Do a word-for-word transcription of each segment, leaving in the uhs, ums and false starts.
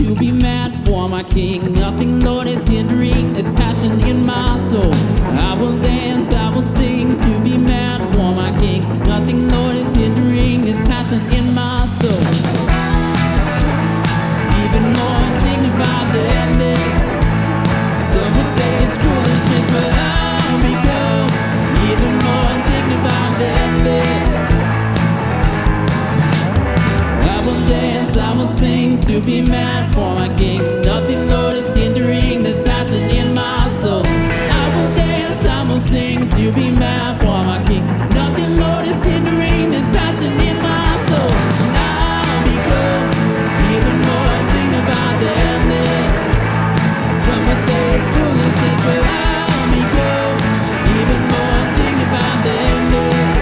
to be mad for my king. Nothing, Lord, is hindering this passion in my soul. I will dance, I will sing to be mad for my king. Nothing, Lord, is hindering this passion in my soul. Even more dignified than this. Some would say it's foolishness, but I'll be cool. Even more dignified than this. I will dance, I will sing to be mad for my king. Nothing, Lord, is hindering this passion in my soul. I will dance, I will sing to be mad for my king. Nothing, Lord, is hindering this passion in my soul. And I'll be cool, even more dignified than this. Some would say it's foolishness, but I'll be cool, even more dignified than this.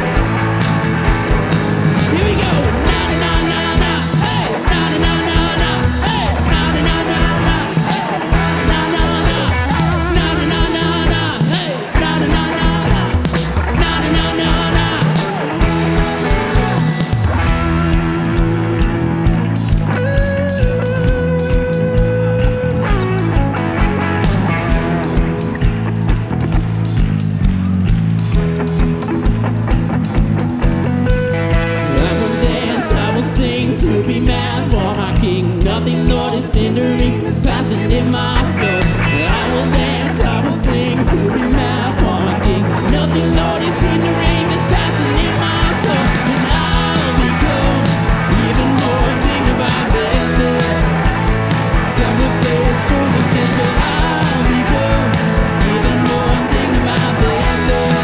Here we go. Na na na na na. Hey. Na na na na na. Hey. Na na na na na. Na na na. Na na na na na. Hey. Na na na na na. Na na na na na. I will dance, I will sing to be mad for my king. Nothing, Lord, is hindering this passion in my soul. I will dance, I will sing to be mad for my king. Nothing, Lord, is hindering this passion in my soul. And I'll be cool, even more dignified than this. Some would say it's foolishness, but I'll be cool, even more dignified than this.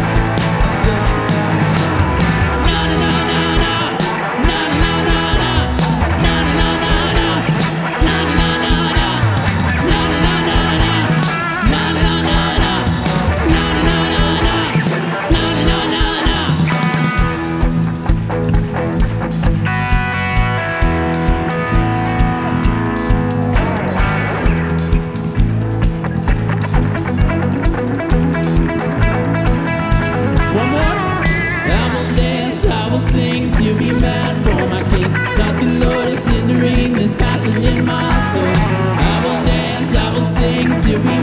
Na na na na na. Na na na na na. Na na na na na. Na na na na na. Na na na na na. Na na na na na. Na na na na na. Na na na na na. One more. I will dance, I will sing to be mad for my king. Nothing, Lord, is hindering this passion in my soul. I will dance, I will sing to be